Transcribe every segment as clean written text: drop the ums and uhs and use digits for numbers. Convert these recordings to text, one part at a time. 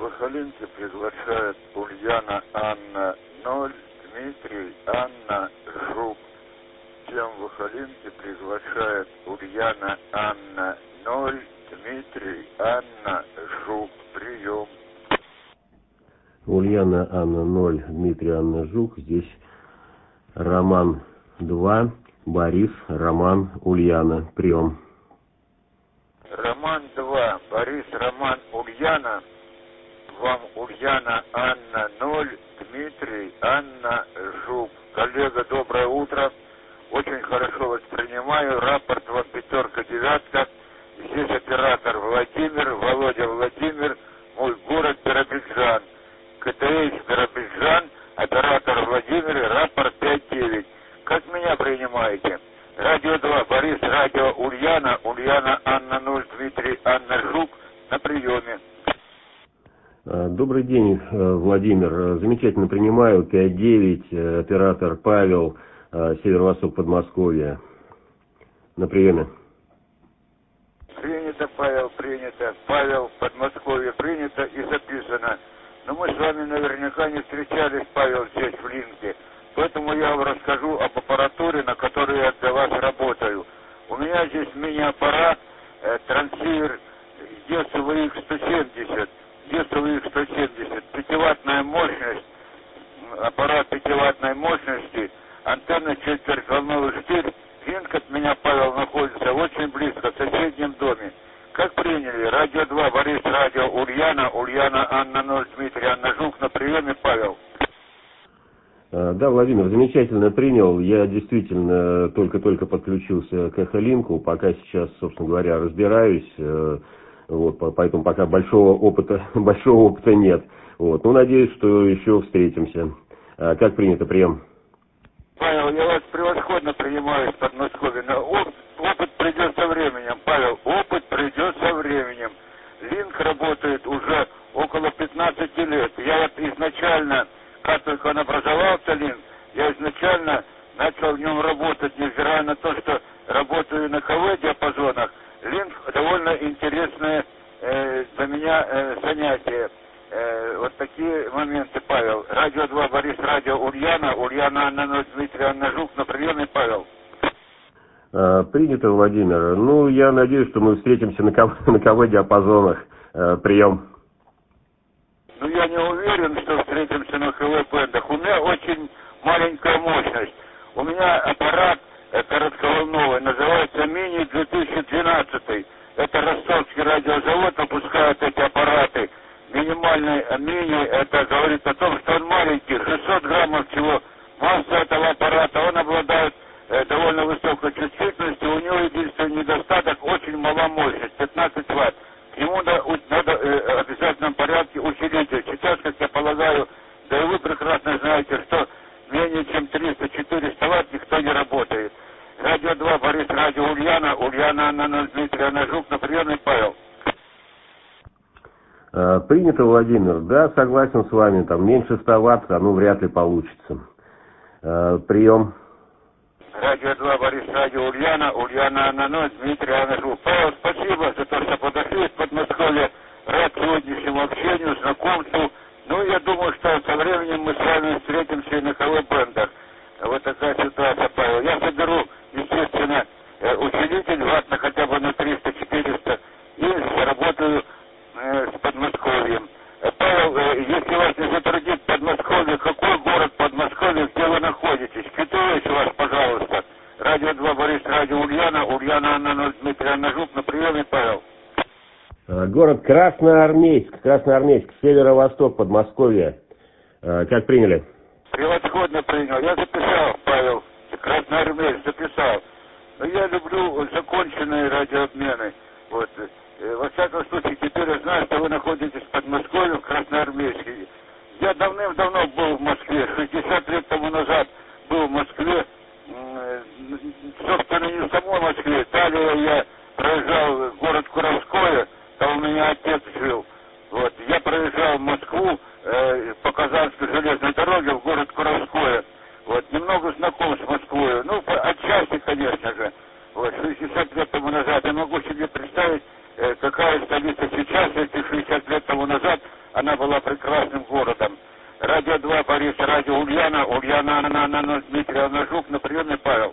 Сахалинке приглашает Ульяна Анна 0, Дмитрий Анна Жук. Всем в Сахалинке приглашает Ульяна Анна 0, Дмитрий Анна Жук. Прием. Ульяна Анна 0, Дмитрий Анна Жук. Здесь Роман 2, Борис, Роман, Ульяна. Прием. Роман 2, Борис, Роман, Ульяна. Вам Ульяна Анна 0, Дмитрий Анна Жук. Коллега, доброе утро. Очень хорошо воспринимаю. Рапорт вам 5-9. Здесь оператор Владимир, Володя Владимир, мой город Биробиджан. КТС Биробиджан, оператор Владимир, рапорт 5-9. Как меня принимаете? Радио 2, Борис, радио Ульяна, Ульяна Анна 0, Дмитрий Анна Жук на приеме. Добрый день, Владимир. Замечательно принимаю. 5-9, оператор Павел, северо-восток Подмосковья. На приеме. Принято, Павел, принято. Павел, Подмосковье, принято и записано. Но мы с вами наверняка не встречались, Павел, здесь в Линке. Поэтому я вам расскажу об аппаратуре, на которой я для вас работаю. У меня здесь мини-аппарат, трансивер ESVX-170. ESVX-170. 5-ваттная мощность, аппарат 5-ваттной мощности, антенна четвертьволновый штырь. Линк от меня, Павел, находится очень близко, в соседнем доме. Как приняли? Радио 2, Борис, радио Ульяна, Ульяна Анна 0, Дмитрий Анна Жук на приеме, Павел. Да, Владимир, замечательно принял. Я действительно только-только подключился к Эхолинку, пока сейчас, собственно говоря, разбираюсь. Вот, поэтому пока большого опыта нет. Вот, ну, надеюсь, что еще встретимся. Как принято, прием? Павел, я вас превосходно принимаю из Подмосковья, но опыт придет со временем, Павел, опыт придет со временем. Линк работает уже около 15 лет. Я вот изначально, как только он образовался, Линк, я изначально начал в нем работать, невзирая на то, что работаю на КВ-диапазонах. Линк довольно интересное для меня занятие. Вот такие моменты, Павел. Радио 2, Борис, радио Ульяна, Ульяна Анна 0, Дмитрий Анна Жук на приеме, Павел. Принято, Владимир. Ну, я надеюсь, что мы встретимся на КВ-диапазонах. Прием. Ну, я не уверен, что встретимся на КВ-бендах. У меня очень маленькая мощность. У меня аппарат коротковолновый, называется Мини-2012. Это Ростовский радиозавод выпускает эти аппараты. Минимальный мини, это говорит о том, что он маленький, 600 граммов всего. Масса этого аппарата, он обладает довольно высокой чувствительностью. У него единственный недостаток, очень мала мощность, 15 ватт. Ему надо в обязательном порядке усилитель. Сейчас, как я полагаю, да и вы прекрасно знаете, что менее чем 300-400 ватт никто не работает. Радио 2, Борис, радио Ульяна, Ульяна Анна, Дмитрий Анна Жук на приеме, Павел. Принято, Владимир. Да, согласен с вами. Там меньше 100 ватт, оно вряд ли получится. Прием. Радио 2, Борис, радио Ульяна, Ульяна Анна, Дмитрий Анна Жук. Павел, спасибо за то, что подошли из Подмосковья. Рад сегодняшнему общению, знакомству. Ну, я думаю, что со временем мы с вами встретимся и на КВ-бендах. Вот такая ситуация, Павел. Я соберу, естественно, усилитель ватт на хотя бы на 300-400 и заработаю с Подмосковьем. Павел, если вас не затруднит Подмосковье, какой город Подмосковья, где вы находитесь? Китович вас, пожалуйста. Радио 2, Борис, радио Ульяна, Ульяна Анна 0, Дмитрий Анна Жук на приеме, Павел. Город Красноармейск, северо-восток Подмосковья. Как приняли? Превосходно принял. Я записал, Павел, Красноармейск записал. Но я люблю законченные радиообмены. Вот. Во всяком случае, теперь я знаю, что вы находитесь в Подмосковье, в Красноармейске. Я давным-давно был в Москве, 60 лет тому назад был в Москве. Собственно, не в самой Москве. Далее я проезжал город Куровское, там у меня отец жил. Вот. Я проезжал Москву по Казанской железной дороге в город Куровское. Вот. Немного знаком с Москвой. Ну, отчасти, конечно же. Вот. 60 лет тому назад. Я могу себе представить, какая столица сейчас, если 60 лет тому назад она она была прекрасным городом. Радио 2, Борис, радио Ульяна, Ульяна, Анна 0, Дмитрий, Анна Жук, на приеме Павел.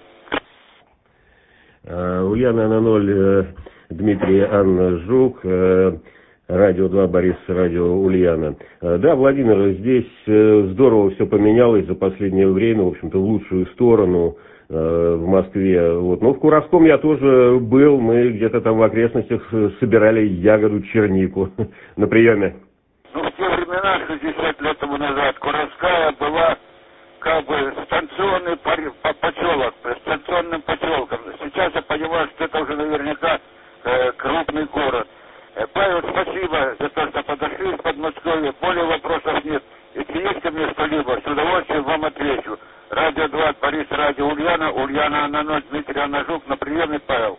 Ульяна, Анна 0, Дмитрий, Анна Жук, радио 2, Борис, радио Ульяна. Да, Владимир, здесь здорово все поменялось за последнее время, в общем-то, в лучшую сторону в Москве. Вот. Но в Куровском я тоже был, мы где-то там в окрестностях собирали ягоду чернику на приеме. Ну, в те времена, 60 лет тому назад, Куровская была как бы станционный поселок, станционным поселком. Сейчас я понимаю, что это уже наверняка крупный город. Павел, спасибо за то, что подошли из Подмосковья. Более вопросов нет. Если есть ко мне что-либо, с удовольствием вам отвечу. Радио 2, Борис, радио Ульяна, Ульяна, Анна 0, Дмитрий, Анна Жук, на приеме, Павел.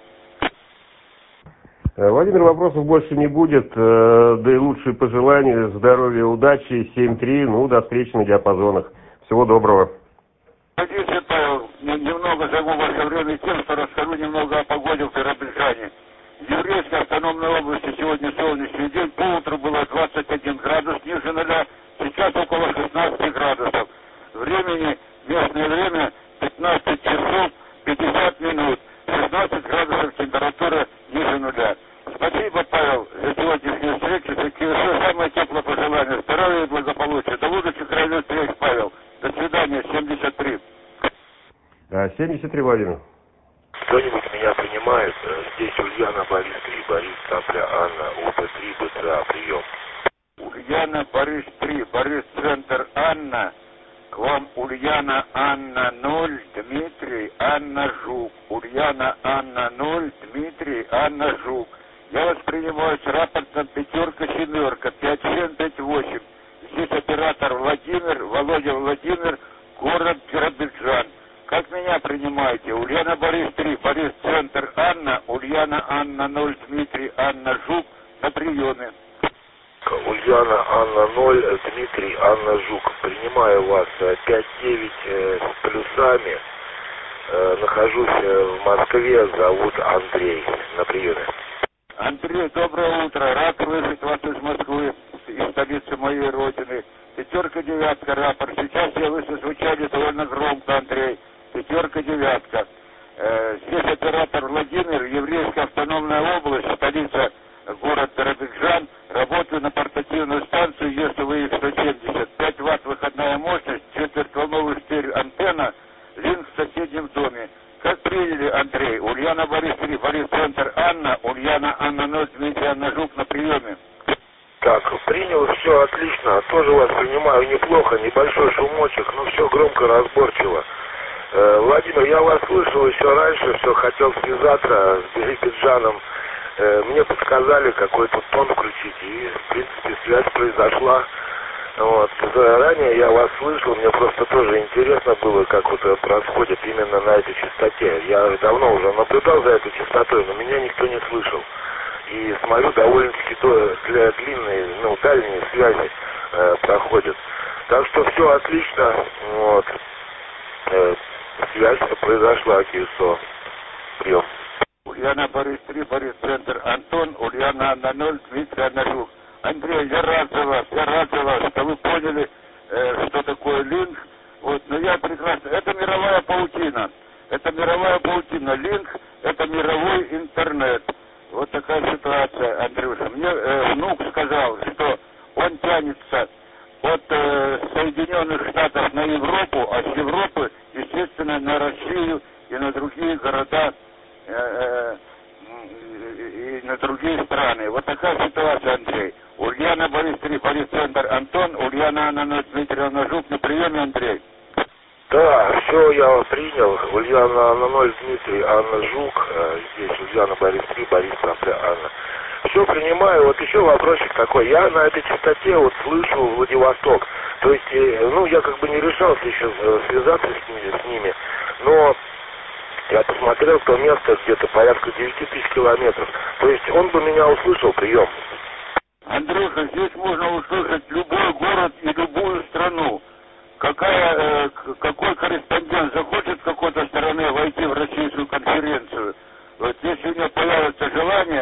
Владимир, вопросов больше не будет, да и лучшие пожелания, здоровья, удачи, 7-3, ну, до встречи на диапазонах. Всего доброго. Надеюсь, Павел, немного займу ваше время тем, что расскажу немного о погоде в Биробиджане. В Еврейской автономной области сегодня солнечный день, по утру было 21 градус ниже нуля, сейчас около 16 градусов. Времени, местное время 15 часов 50 минут, 16 градусов температура ниже нуля. Спасибо, Павел, за сегодняшнюю встречу, за самое теплое пожелание, здоровья и благополучия. До будущих районных встреч, Павел. До свидания, 73. 73, Владимир. Кто-нибудь меня понимает? Здесь Ульяна, Борис 3, Борис, Цапля, Анна, УП-3, БЦА, прием. Ульяна, Борис 3, Борис, Центр, Анна. К вам Ульяна, Анна 0, Дмитрий, Анна Жук. Ульяна, Анна 0, Дмитрий, Анна Жук. Я воспринимаю с рапортом 5-7, 5758. Здесь оператор Владимир, Володя Владимир, город Биробиджан. Как меня принимаете? Ульяна, Борис 3, Борис, Центр, Анна, Ульяна, Анна 0, Дмитрий, Анна Жук, на приеме. Ульяна, Анна 0, Дмитрий, Анна Жук. Принимаю вас 5-9 с плюсами. Нахожусь в Москве, зовут Андрей. На приеме. Андрей, доброе утро. Рад слышать вас из Москвы, из столицы моей родины. 5-9 рапорт. Сейчас я вы звучали довольно громко, Андрей. 5-9. Здесь оператор Владимир, Еврейская автономная область, столица, город Биробиджан. Работаю на портативную станцию ЕСВХ-170. 5 Вт выходная мощность, четвертьволновый стиль антенна, линк в соседнем доме. Как приняли, Андрей? Ульяна, Борис 3, Борис, Центр, Анна, Ульяна, Анна 0, Дмитрий, Анна Жук, на приеме. Так, принял, все отлично. Тоже вас принимаю неплохо, небольшой шумочек, но все громко, разборчиво. Владимир, я вас слышал еще раньше, все хотел связаться с Биробиджаном. Мне подсказали какой-то тон включить, и, в принципе, связь произошла. Вот. Ранее я вас слышал, мне просто тоже интересно было, как вот происходит именно на этой частоте. Я давно уже наблюдал за этой частотой, но меня никто не слышал. И смотрю, довольно-таки длинные, дальние связи проходят. Так что все отлично. Вот. Связь произошла, КСО. Прием. Ульяна, Борис 3, Борис, Центр, Антон, Ульяна, Анна 0, Дмитрий, Анна Жук. Андрей, я рад за вас, что вы поняли, что такое линк. Вот, но я прекрасно. Это мировая паутина. Линк – это мировой интернет. Вот такая ситуация, Андрюша. Мне внук сказал, что он тянется от Соединенных Штатов на Европу, а с Европы, естественно, на Россию и на другие города и на другие страны. Вот такая ситуация, Андрей. Ульяна, Борис 3, Борис, Центр, Антон, Ульяна, Анна 0, Дмитрий, Анна Жук, на приеме, Андрей. Да, все, я принял. Ульяна, Анна 0, Дмитрий, Анна Жук. Здесь Ульяна, Борис 3, Борис, Цапля, Анна. Все принимаю. Вот еще вопросик такой. Я на этой частоте вот слышу Владивосток. То есть, я как бы не решался еще связаться с ними. Но я посмотрел то место где-то порядка 9000 километров. То есть он бы меня услышал, прием. Андрюша, здесь можно услышать любой город и любую страну. Какой корреспондент захочет с какой-то стороны войти в российскую конференцию, вот если у него появится желание,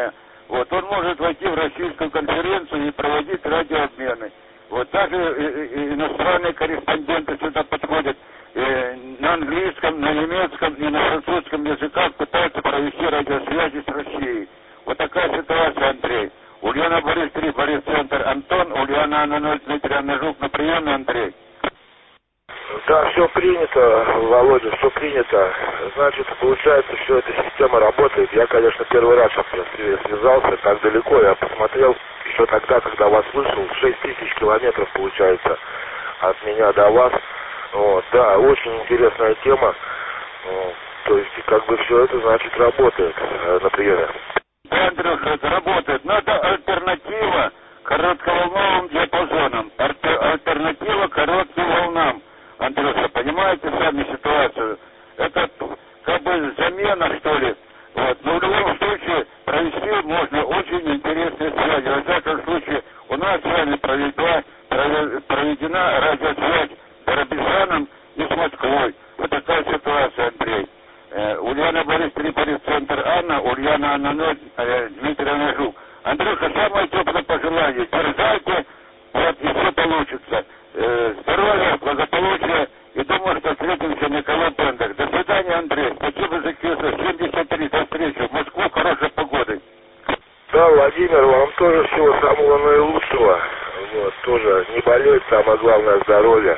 вот, он может войти в российскую конференцию и проводить радиообмены. Вот даже иностранные корреспонденты сюда подходят на английском, на немецком и на французском языках пытаются провести радиосвязи с Россией. Вот такая ситуация, Андрей. Ульяна Борис 3, Борис Центр, Антон, Ульяна Анна 0, Дмитрий Анна Жук, на приеме, Андрей. Да, все принято, Володя, все принято. Значит, получается, все эта система работает. Я, конечно, первый раз связался так далеко. Я посмотрел еще тогда, когда вас слышал, 6000 километров, получается, от меня до вас. Вот, да, очень интересная тема. То есть, как бы все это, значит, работает на приеме. Да, Андрюша, это работает. Но это альтернатива коротковолновым диапазонам. Альтернатива коротким волнам. Андрюша, понимаете сами ситуацию? Это как бы замена, что ли. Вот. Но в любом случае провести можно очень интересные связи. Во всяком случае, у нас с вами проведена радиосвязь с Робесаном и с Москвой. Вот такая ситуация, Андрей. Ульяна Борис 3, Борис Центр, Анна, Ульяна Анна 0, Дмитрий Анна Жук. Андрюха, самое теплое пожелание. Дерзайте, вот, и все получится. Здоровья, благополучия, и думаю, что встретимся на Колобендах. До свидания, Андрей. Спасибо за кисы. 73, до встречи. В Москву хорошей погоды. Да, Владимир, вам тоже всего самого наилучшего. Вот, тоже не болеть, самое главное здоровье.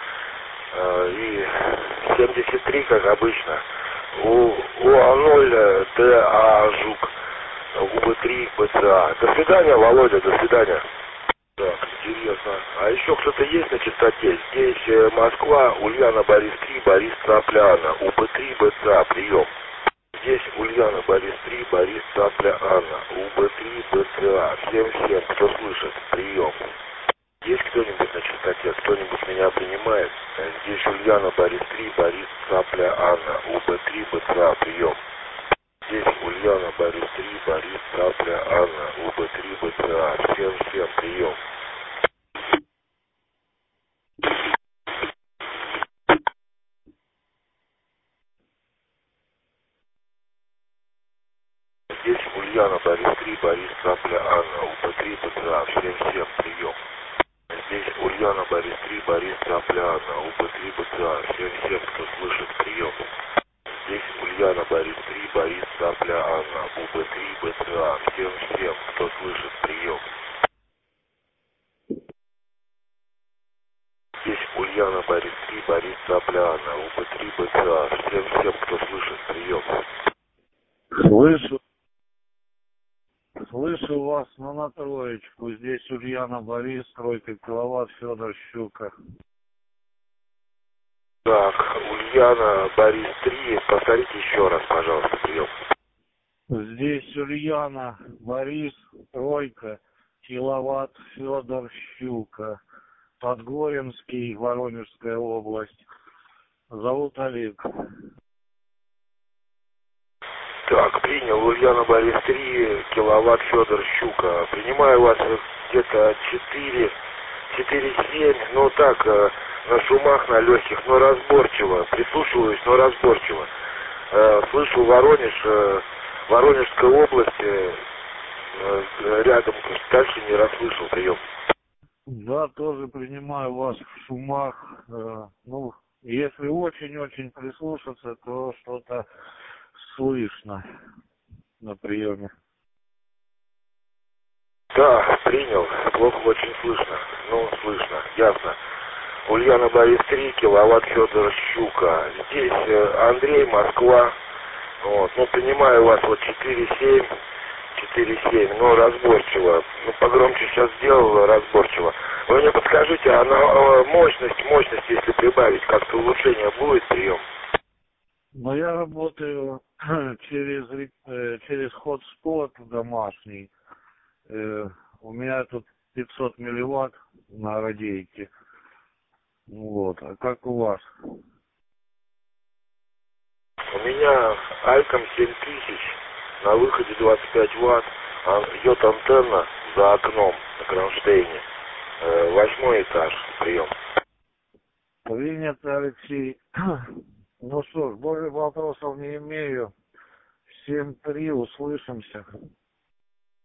И 73, как обычно. УА0 ДА Жук. УБ3 БЦА. До свидания, Володя, до свидания. Так, интересно. А еще кто-то есть на частоте? Здесь Москва, Ульяна Борис 3, Борис Цапля Анна. УБ3 БЦА, прием. Здесь Ульяна Борис 3, Борис Цапля Анна. УБ3 БЦА. Всем, кто слышит, прием. Есть кто-нибудь на частоте? Кто-нибудь меня принимает? Здесь Ульяна Борис 3, Борис Цапля Анна. УБ3 БЦА, прием. Здесь Ульяна Борис 3, Борис Цапля Анна. УБ3 БЦА. Всем, прием. Здесь Ульяна Борис 3, Борис Цапля Анна. УБ3 БЦА. Всем, прием. Здесь Ульяна Борис 3, Борис Цапля Анна. УБ3 БЦА. Всем, кто слышит, прием. Здесь Ульяна Борис 3, Борис Цапля Анна. УБ3 БЦА. Всем, кто слышит, прием. Здесь Ульяна Борис 3, Борис Цапля Анна. УБ3 БЦА. Всем, кто слышит, прием. Слышу вас на троечку. Здесь Ульяна Борис, тройка киловатт, Федор Щука. Так, Ульяна Борис 3, повторите еще раз, пожалуйста, прием. Здесь Ульяна Борис, тройка, киловатт, Федор Щука. Подгоренский, Воронежская область. Зовут Олег. Так, принял. Ульяна Борис 3, киловатт, Федор Щука. Принимаю вас где-то 4,7, ну так, на шумах, на легких, но разборчиво. Прислушиваюсь, но разборчиво. Слышу Воронеж, Воронежская область, рядом, дальше не расслышал, прием. Да, тоже принимаю вас в шумах. Ну, если очень-очень прислушаться, то что-то слышно на приеме. Да, принял. Плохо очень слышно. Ну, слышно, ясно. Ульяна Борис 3, киловатт, Федор Щука. Здесь Андрей, Москва. Вот, ну, принимаю вас вот 4,7, но разборчиво. Ну, погромче сейчас сделал, разборчиво. Вы мне подскажите, а на мощность, если прибавить, как-то улучшение будет, прием? Но я работаю через хотспот домашний. У меня тут 500 милливатт на радийке. Вот. А как у вас? У меня Альком 7000, на выходе 25 ватт, идет антенна за окном на кронштейне. 8 этаж, прием. Принято, Алексей. Ну что ж, больше вопросов не имею. 7-3, услышимся.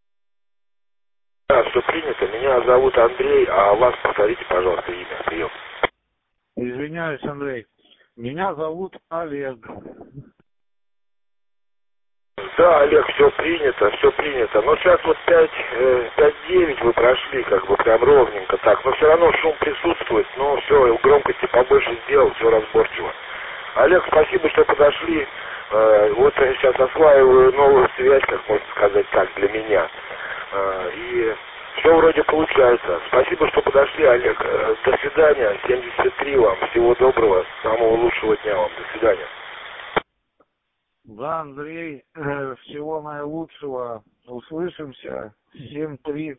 все принято. Меня зовут Андрей, а вас повторите, пожалуйста, имя, прием. Извиняюсь, Андрей. Меня зовут Олег. Да, Олег, все принято, все принято. Но сейчас вот 5-9 вы прошли, как бы прям ровненько так. Но все равно шум присутствует. Но все, громкости побольше сделал, все разборчиво. Олег, спасибо, что подошли. Вот я сейчас осваиваю новую связь, как можно сказать так, для меня. И все вроде получается. Спасибо, что подошли, Олег. До свидания. 73 вам. Всего доброго. Самого лучшего дня вам. До свидания. Да, Андрей, всего наилучшего. Услышимся. 7-3.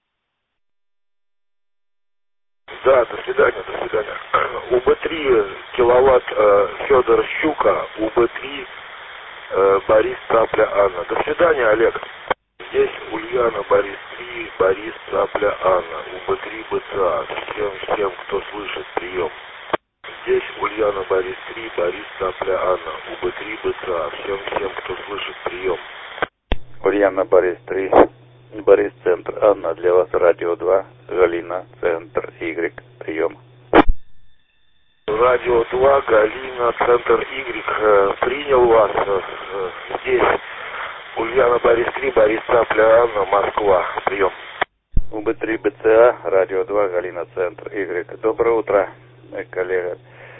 Да, до свидания, до свидания. УБ-3 киловатт Федор Щука, УБ-3 Борис Цапля Анна. До свидания, Олег. Здесь Ульяна, Борис 3, Борис Цапля Анна, УБ-3 БЦА. Всем, кто слышит, прием. Здесь Ульяна, Борис 3, Борис Цапля Анна, УБ-3 БЦА. Всем, кто слышит, прием. Ульяна, Борис 3, Борис Центр Анна, для вас радио 2, Галина, Центр Y, прием. Радио 2, Галина, Центр Y, принял вас. Здесь Ульяна, Борис 3, Борис Цапля Анна, Москва, прием. УБ-3 БЦА, радио 2, Галина, Центр Y. Доброе утро, коллега.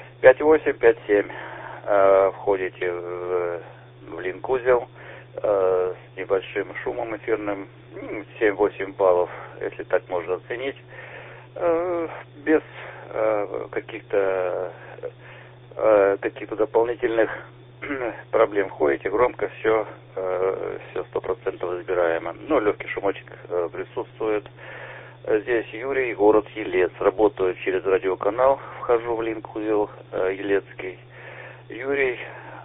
5857, входите в линк-узел с небольшим шумом эфирным, 7-8 баллов, если так можно оценить, без каких-то дополнительных проблем. Входите громко, все 100% избираемо. Но легкий шумочек присутствует. Здесь Юрий, город Елец. Работаю через радиоканал, вхожу в линк-узел Елецкий. Юрий,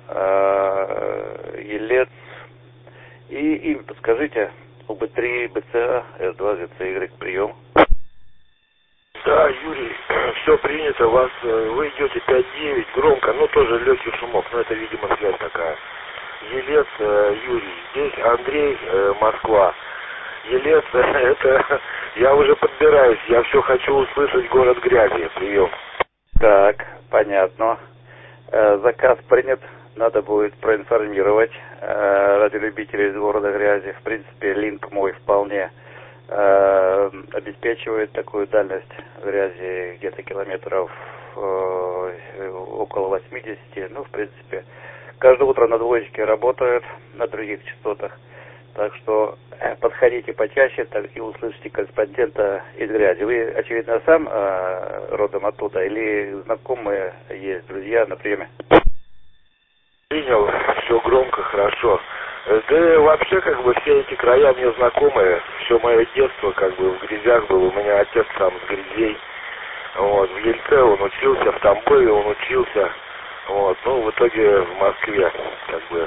Елец. И имя подскажите. УБ-3 БЦА, С2 ГЦY, прием. Да, Юрий, все принято, вы идете 5-9, громко, но тоже легкий шумок, но это, видимо, связь такая. Елец, Юрий, здесь Андрей, Москва. Елец, это, я уже подбираюсь, я все хочу услышать город грязи, прием. Так, понятно. Заказ принят, надо будет проинформировать радиолюбителей из города грязи. В принципе, линк мой вполне обеспечивает такую дальность грязи где-то километров около 80. Ну, в принципе, каждое утро на двоечке работают на других частотах. Так что подходите почаще и услышите корреспондента из грязи. Вы, очевидно, сам родом оттуда или знакомые есть, друзья на приеме? Принял, все громко, хорошо. Да вообще, как бы, все эти края мне знакомые. Все мое детство, как бы, в грязях был. У меня отец сам с грязей. Вот, в Ельце он учился, в Тамбове он учился. Вот, ну, в итоге в Москве, как бы,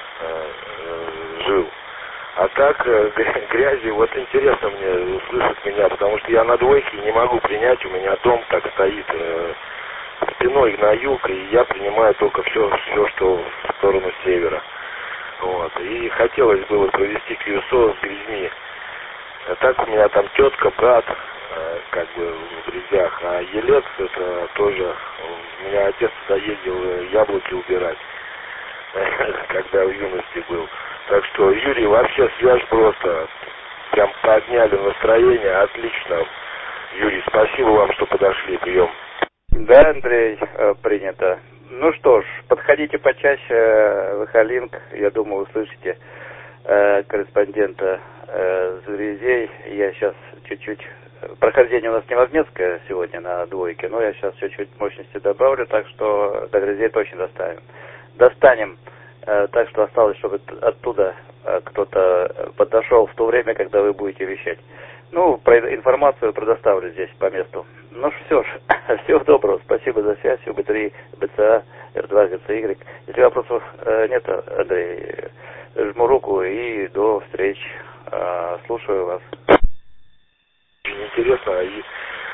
жил. А так, грязи, вот интересно мне услышать меня, потому что я на двойке не могу принять, у меня дом так стоит спиной на юг, и я принимаю только все, что в сторону севера. Вот. И хотелось бы провести QSO с грязьми. А так у меня там тетка, брат, как бы в грязях. А Елец, это тоже, у меня отец туда ездил яблоки убирать, когда в юности был. Так что, Юрий, вообще связь просто, прям подняли настроение, отлично. Юрий, спасибо вам, что подошли, прием. Да, Андрей, принято. Ну что ж, подходите почаще в Эхолинк, я думаю, услышите корреспондента с грязей. Я сейчас чуть-чуть... Прохождение у нас невозмездное сегодня на двойке, но я сейчас чуть-чуть мощности добавлю, так что до грязей точно достанем. Так что осталось, чтобы оттуда кто-то подошел в то время, когда вы будете вещать. Ну, информацию предоставлю здесь по месту. Ну все ж, всего доброго, спасибо за связь, УБ-3, БЦА, Р2, ГЦY. Если вопросов нет, Андрей, жму руку и до встреч. Слушаю вас. Очень интересно, и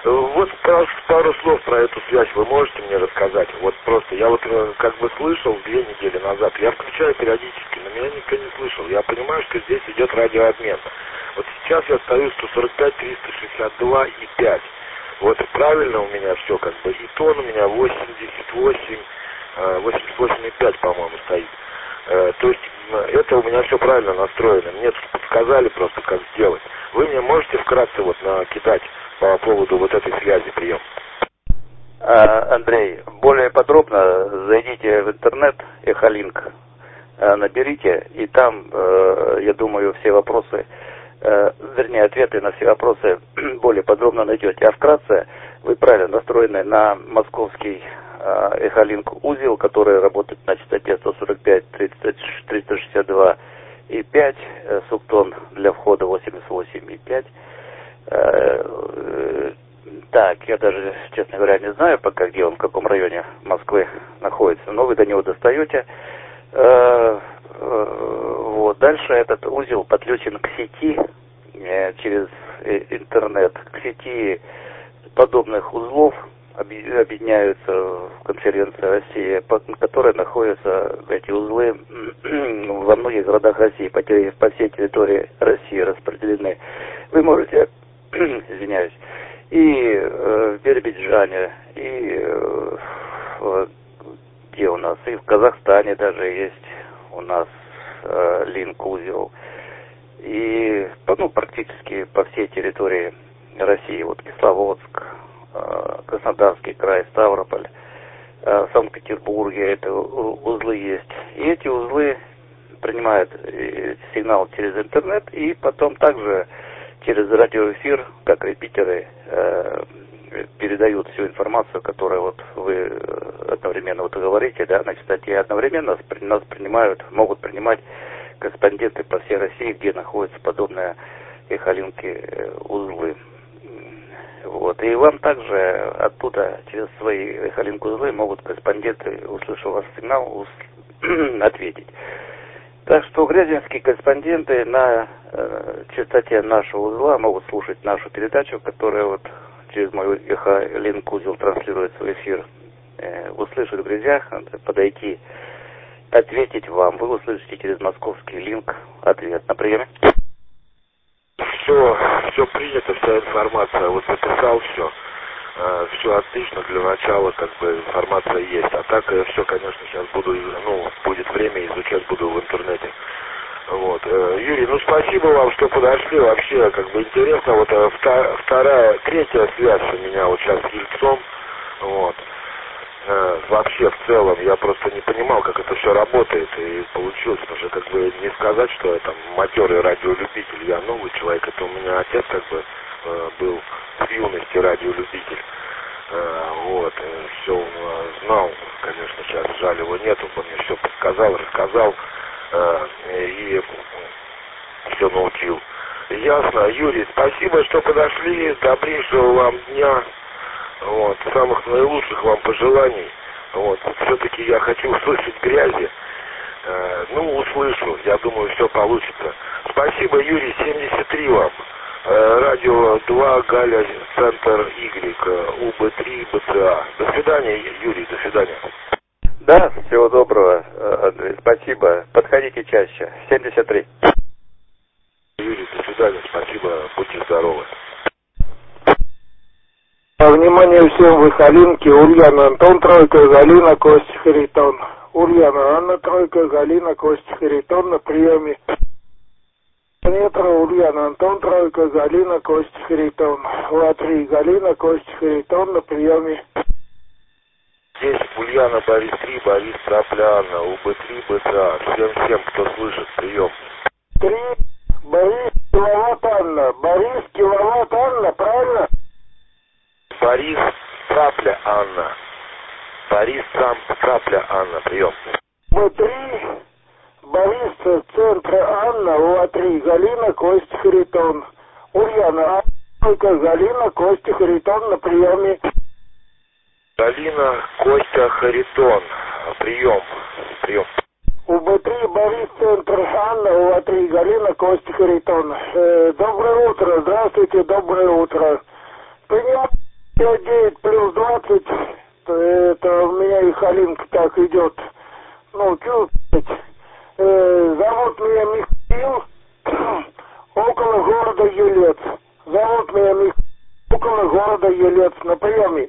Вот пару слов про эту связь вы можете мне рассказать? Вот просто, я вот как бы слышал 2 недели назад, я включаю периодически, но меня никто не слышал. Я понимаю, что здесь идет радиообмен. Вот сейчас я стою 145, 362 и 5. Вот правильно у меня все, как бы, и тон у меня 88, 88,5, по-моему, стоит. То есть это у меня все правильно настроено. Мне подсказали просто, как сделать. Вы мне можете вкратце вот накидать по поводу вот этой связи прием? Андрей, более подробно зайдите в интернет, Эхолинк, наберите, и там, я думаю, все вопросы, вернее, ответы на все вопросы более подробно найдете. А вкратце, вы правильно настроены на московский Эхолинк узел, который работает на частоте 145, 362 и 5, субтон для входа 88 и 5. Так, я даже, честно говоря, не знаю пока, где он, в каком районе Москвы находится, но вы до него достаете. Вот, дальше этот узел подключен к сети через интернет, к сети подобных узлов объединяются в конференции России, которые находятся, эти узлы, во многих городах России, по всей территории России распределены. Вы можете, извиняюсь, и в Биробиджане, и где у нас, и в Казахстане даже есть у нас линк-узел, и практически по всей территории России, вот Кисловодск, Краснодарский край, Ставрополь, в Санкт-Петербурге это узлы есть. И эти узлы принимают сигнал через интернет и потом также через радиоэфир, как репитеры, передают всю информацию, которую вот вы одновременно вот говорите, да, на частоте, одновременно нас могут принимать корреспонденты по всей России, где находятся подобные эхолинки узлы. Вот. И вам также оттуда через свои эхолинк-узлы могут корреспонденты, услышав ваш сигнал, ответить. Так что грязинские корреспонденты на частоте нашего узла могут слушать нашу передачу, которая вот через мой эхолинк-узел транслируется в эфир. Услышать в грязях, подойти, ответить вам. Вы услышите через московский линк ответ. На приеме. Все принято, вся информация, вот записал все. Все отлично, для начала как бы информация есть. А так я все, конечно, сейчас будет время, изучать буду в интернете. Вот. Юрий, спасибо вам, что подошли. Вообще, как бы интересно, вот третья связь у меня вот сейчас с Ельцом. Вот. Вообще, в целом, я просто не понимал, как это все работает, и получилось, потому что, как бы, не сказать, что я там матерый радиолюбитель, я новый человек, это у меня отец, как бы, был с юности радиолюбитель, вот, все знал, конечно, сейчас жаль его нету, он мне все подсказал, рассказал, и все научил. Ясно, Юрий, спасибо, что подошли, добрейшего вам дня. Вот, самых наилучших вам пожеланий. Вот, все-таки я хочу услышать грязи. Услышу, я думаю, все получится. Спасибо, Юрий, 73 вам. Радио 2, Галя, Центр Y, УБ3, БЦА. До свидания, Юрий, до свидания. Да, всего доброго, Андрей, спасибо. Подходите чаще. 73. Юрий, до свидания, спасибо, будьте здоровы. Внимание всем в Эхолинке. Ульяна Антон, тройка, Галина, Костя, Харитон. Ульяна Анна, тройка, Галина, Костя, Харитон на приеме. Метро, Ульяна Антон, тройка, Галина, Костя, Харитон. Ла-3, Галина, Костя, Харитон на приеме. Здесь Ульяна, Борис 3, Борис Трапляна, УБ3, БЦА. Всем, кто слышит, прием. 3, Борис, киловатт Анна. Борис, киловатт Анна, правильно? Борис Трапля Анна. Борис Трапля Анна, прием. Б3, Борис, Центра Анна, Ла-3, Галина, Костя, Харитон. Ульяна, Анна, Галина, Костя, Харитон на приеме. Галина, Костя, Харитон, прием. УБ3, Борис, Центр Анна, Ла-3, Галина, Костя, Харитон. Доброе утро, здравствуйте, доброе утро. Принимаю 5-9 плюс 20, это у меня и Халинка так идет. Ну, чувствовать. Зовут меня Михаил, около города Елец. Зовут меня Михаил, около города Елец, на приеме.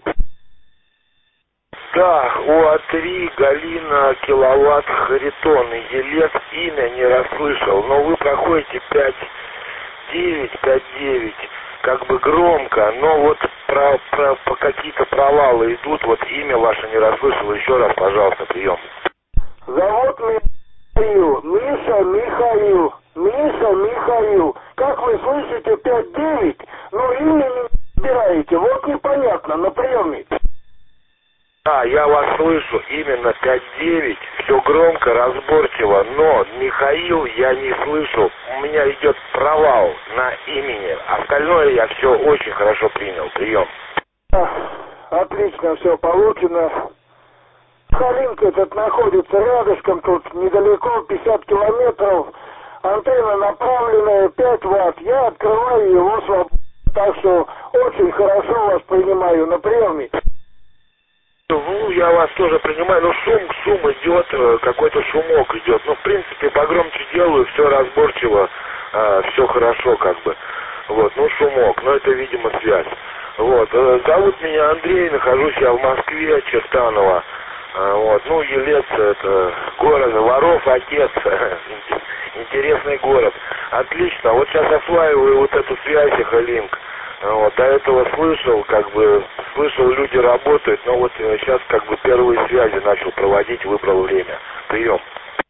Да, УА-3, Галина, киловатт, Харитон, Елец, имя не расслышал, но вы проходите 5-9, 5-9, как бы громко, но вот по какие-то провалы идут, вот имя ваше не расслышал, еще раз, пожалуйста, прием. Зовут меня Михаил, Миша Михаил. Как вы слышите, 5-9, но имя не разбираете, вот непонятно, на приеме. Да, я вас слышу, именно 5-9, все громко, разборчиво, но Михаил я не слышу, у меня идет провал на имени, остальное я все очень хорошо принял, прием. Отлично, все получено. Халинка этот находится рядышком, тут недалеко, 50 километров, антенна направленная, 5 ватт, я открываю его свободно, так что очень хорошо вас принимаю на приеме. Ну, я вас тоже принимаю, но шум идет, какой-то шумок идет. Ну, в принципе, погромче делаю, все разборчиво, все хорошо как бы. Вот, ну, шумок, но это, видимо, связь. Вот, зовут меня Андрей, нахожусь я в Москве, Чертаново. Вот, ну, Елец, это город, воров отец, интересный город. Отлично, вот сейчас осваиваю вот эту связь, Халинк. Вот, до этого слышал, люди работают, но вот сейчас как бы первые связи начал проводить, выбрал время. Прием.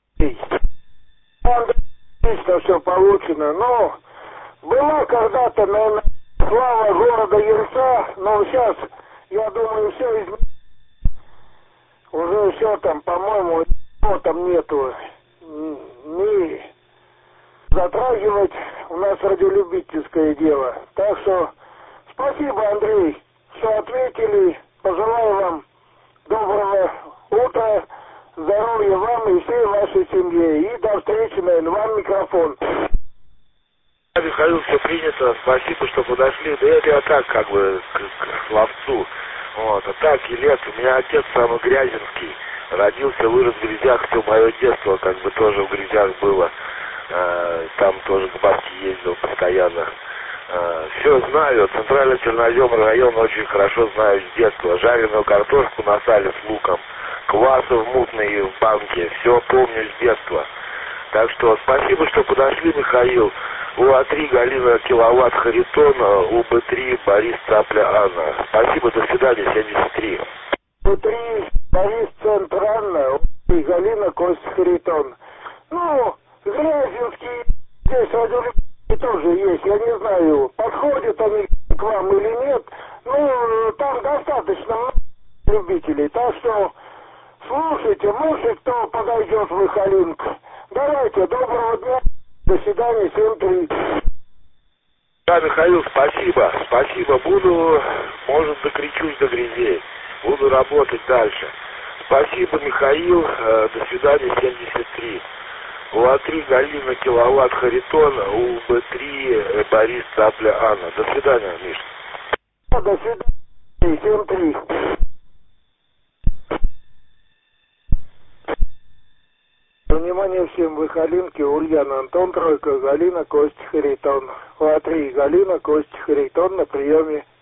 Отлично все получено, но была когда-то, наверное, слава города Ельца, но сейчас, я думаю, все изменилось. Уже все там, по-моему, там нету. Не затрагивать, у нас радиолюбительское дело. Так что спасибо, Андрей, что ответили. Пожелаю вам доброго утра, здоровья вам и всей вашей семье. И до встречи, наверное, вам микрофон. Михаил, все принято, спасибо, что подошли. Да это я так, как бы, к словцу. Вот, а так, Елец, у меня отец самый грязинский. Родился, вырос в Грязях, все мое детство, как бы, тоже в Грязях было. Там тоже к бабке ездил постоянно. Все знаю, центральный Черноземный район очень хорошо знаю с детства. Жареную картошку на сале с луком, квасов мутные в банке, все помню с детства. Так что спасибо, что подошли, Михаил. УА-3, Галина, киловатт, Харитон, УБ-3, Борис, Цапля, Анна. Спасибо, до свидания, 73. УБ-3, Борис, Центр, Анна, УБ-3, Галина, Кость, Харитон. Ну, Грязинские здесь радиолюбители тоже есть, я не знаю, подходят они к вам или нет. Ну, там достаточно много любителей, так что слушайте, может, кто подойдет в Халинку. Давайте, доброго дня, до свидания, 7-3. Да, Михаил, спасибо, буду, может, докричусь до грязей, буду работать дальше. Спасибо, Михаил, до свидания, 73. УА-3, Галина, киловатт, Харитон, УБ-3, Борис, Цапля, Анна. До свидания, Миш. До свидания, 7-3. Внимание всем, вы Халинки, Ульяна, Антон, Тройка, Галина, Кость, Харитон. УА-3, Галина, Кость, Харитон на приеме.